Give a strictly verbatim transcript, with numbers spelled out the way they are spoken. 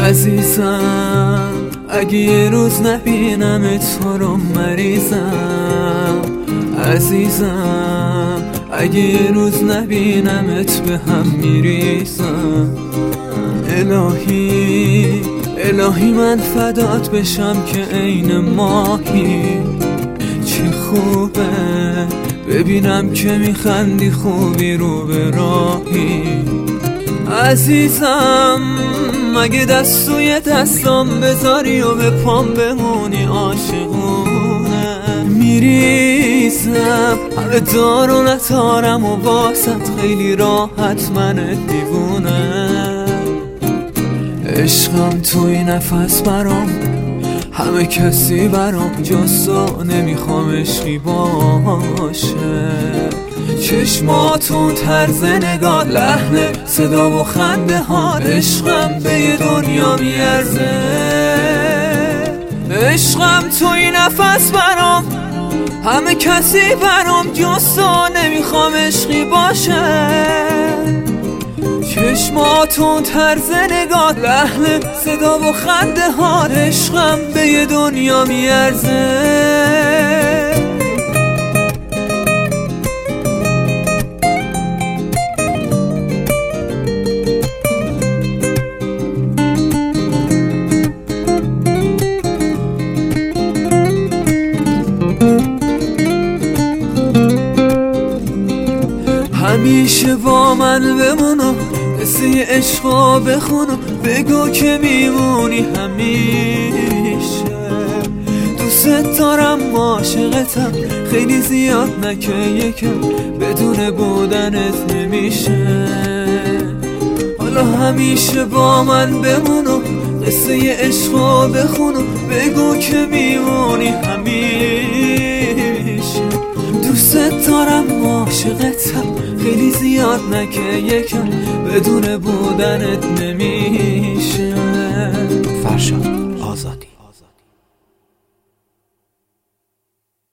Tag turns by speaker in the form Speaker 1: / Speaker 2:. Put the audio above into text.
Speaker 1: عزیزم اگه یه روز نبینم تو رو مریضم. عزیزم اگه یه روز نبینمت به هم میریزم. الهی الهی من فدات بشم که عین ماهی. چی خوبه ببینم که میخندی خوبی رو به راهی. عزیزم مگه دستوی دستام بذاری و به پام بمونی عاشقونه. میریزم همه دار و نتارم و واسط خیلی راحت من دیوونه. عشقم توی نفس برام همه کسی برام جز تو نمیخوام عشقی باشه. چشماتون طرز نگاه لحن صدا و خنده ها عشقم به یه دنیا میارزه. عشقم توی نفس برام همه کسی برام جز تو نمیخوام عشقی باشه. چشماتون طرز نگاه لحن صدا و خنده ها عشقم به یه دنیا میارزه. همیشه با من بمونو قصه عشقا بخونو بگو که میمونی همیشه. دوست دارم عاشقتم خیلی زیاد نکه یکم بدون بودنت نمیشه. حالا همیشه با من بمونو قصه عشقا بخونو بگو که میمونی همیشه. دوست دارم عاشقتم خیلی زیاد نکه یکم بدون بودنت نمیشه. فرشاد